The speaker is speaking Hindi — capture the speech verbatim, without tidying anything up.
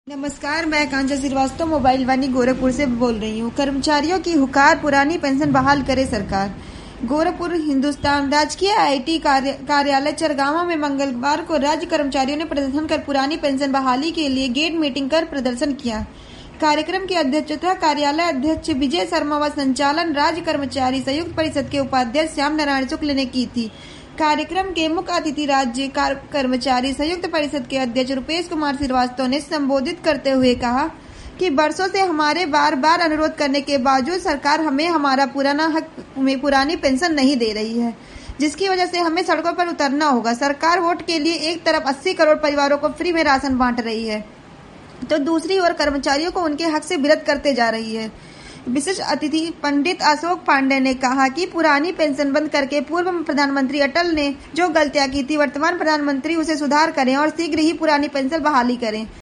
नमस्कार, मैं कांचा श्रीवास्तव मोबाइल वानी गोरखपुर से बोल रही हूँ। कर्मचारियों की हुकार, पुरानी पेंशन बहाल करे सरकार। गोरखपुर हिंदुस्तान राजकीय आईआईटी कार्य, कार्यालय चरगावा में मंगलवार को राज्य कर्मचारियों ने प्रदर्शन कर पुरानी पेंशन बहाली के लिए गेट मीटिंग कर प्रदर्शन किया। कार्यक्रम की अध्यक्षता कार्यालय अध्यक्ष विजय शर्मा व संचालन राज्य कर्मचारी संयुक्त परिषद के उपाध्यक्ष श्याम नारायण शुक्ल ने की थी। कार्यक्रम के मुख्य अतिथि राज्य कर्मचारी संयुक्त परिषद के अध्यक्ष रुपेश कुमार श्रीवास्तव ने संबोधित करते हुए कहा कि वर्षों से हमारे बार बार अनुरोध करने के बावजूद सरकार हमें हमारा पुराना हक में पुरानी पेंशन नहीं दे रही है, जिसकी वजह से हमें सड़कों पर उतरना होगा। सरकार वोट के लिए एक तरफ अस्सी करोड़ परिवारों को फ्री में राशन बांट रही है, तो दूसरी ओर कर्मचारियों को उनके हक से विरत करते जा रही है। विशिष्ट अतिथि पंडित अशोक पांडे ने कहा कि पुरानी पेंशन बंद करके पूर्व प्रधानमंत्री अटल ने जो गलतियां की थी, वर्तमान प्रधानमंत्री उसे सुधार करें और शीघ्र ही पुरानी पेंशन बहाली करें।